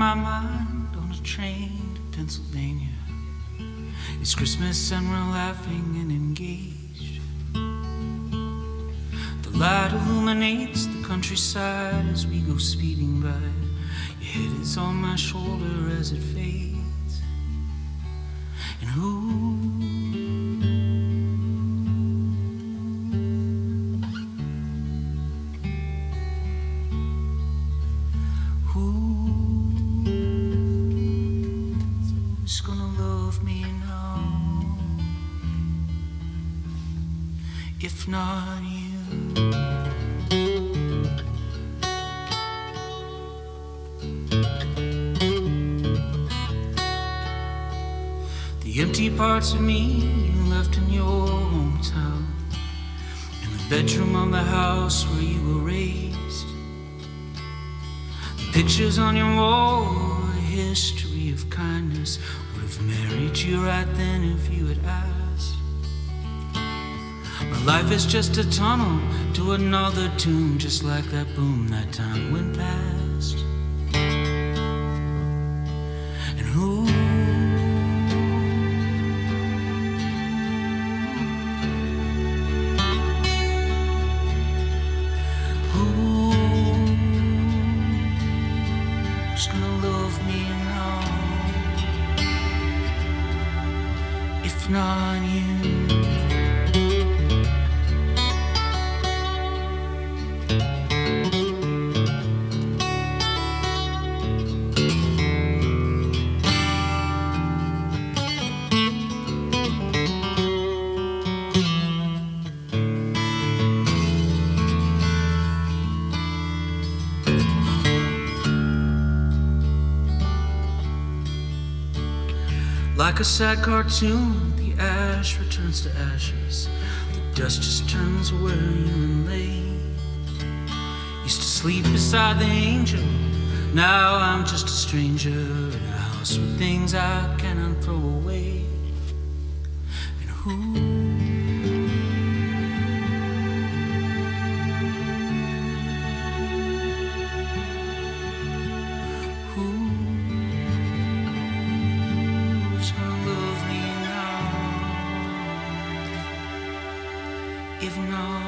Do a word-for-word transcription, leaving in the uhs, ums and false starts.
my mind on a train to Pennsylvania. It's Christmas and we're laughing and engaged. The light illuminates the countryside as we go speeding by. Your head is on my shoulder as it fades. And who Who's gonna love me now, if not you? The empty parts of me you left in your hometown, in the bedroom of the house where you were raised. The pictures on your wall are a history of kindness. Would have married you right then if you had asked. My life is just a tunnel to another tomb, just like that boom that time went past. And who Who's gonna love me now, if not you? Like a sad cartoon, the ash returns to ashes. The dust just turns where you and lay. Used to sleep beside the angel, now I'm just a stranger in a house with things I cannot throw away. And who if not